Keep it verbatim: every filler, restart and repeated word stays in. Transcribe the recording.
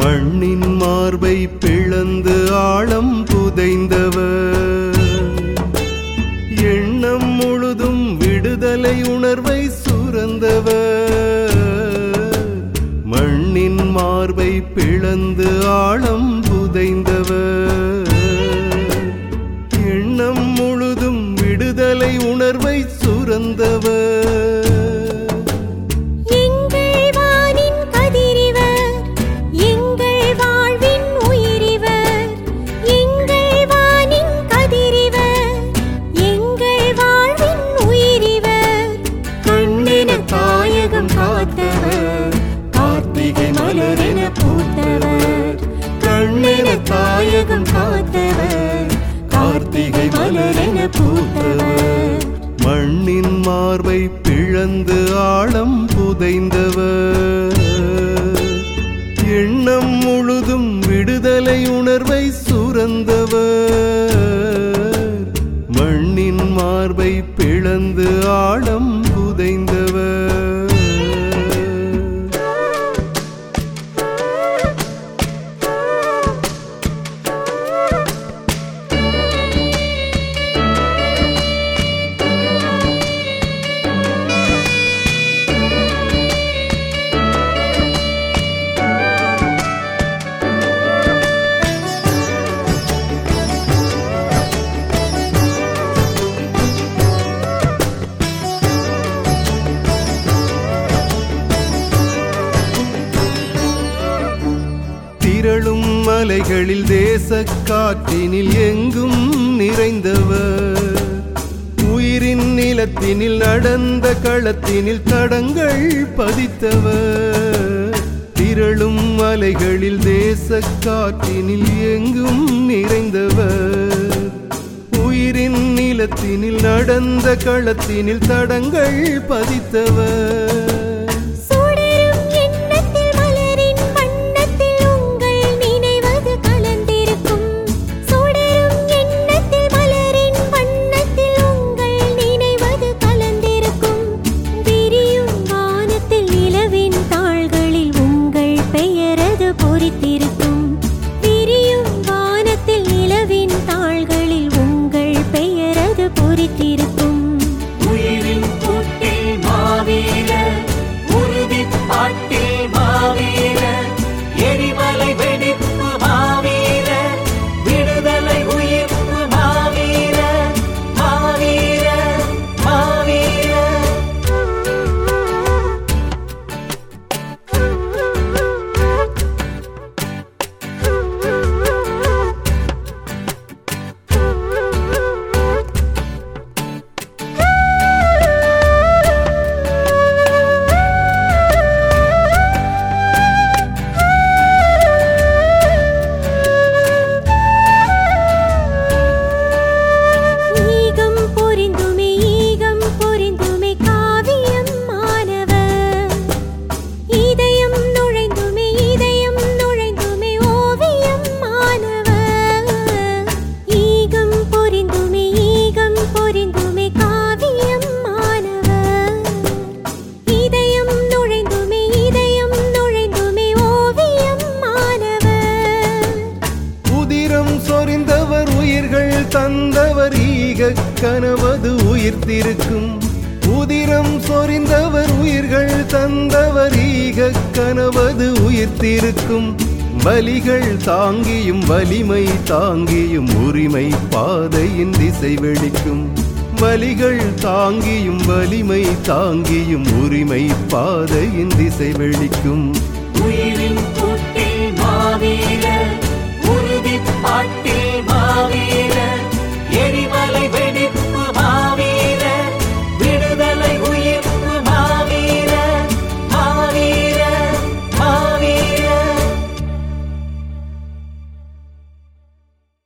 மண்ணின் மார்பை பிளந்து ஆழம் புதைந்தவர், எண்ணம் முழுதும் விடுதலை உணர்வை சுரந்தவர். மண்ணின் மார்பை பிளந்து ஆழம் புதைந்தவர், எண்ணம் முழுதும் விடுதலை உணர்வை சுரந்தவர். கார்த்திகை மலரென பூத்தவர், கண்ணென தாயகம் காத்தவர், கார்த்திகை மலரென பூத்தவர். மண்ணின் மார்பை பிளந்து ஆழம் புதைந்தவர், எண்ணம் முழுதும் விடுதலை உணர்வை சுரந்தவர். மண்ணின் மார்பை பிளந்து ஆழம் புதைந்தவர். திரளும் மலைகளில் தேச காற்றினில் எங்கும் நிறைந்தவர், உயிரின் நிலத்தினில் நடந்த களத்தினில் தடங்கள் பதித்தவர். திரளும் மலைகளில் தேச காற்றினில் எங்கும் நிறைந்தவர், உயிரின் நிலத்தினில் நடந்த களத்தினில் தடங்கள் பதித்தவர். தந்தவர் ஈக கனவது உயிர்த்திருக்கும், உதிரம் சொரிந்தவர் உயிர்கள் தந்தவர் ஈக கனவது உயிர்த்திருக்கும். பலிகள் தாங்கியும் வலிமை தாங்கியும் உரிமை பாதையின் திசை வெளிக்கும், பலிகள் தாங்கியும் வலிமை தாங்கியும் உரிமை பாதையின் திசை வெளிக்கும். உயிரின் கூட்டில் மாவீரர்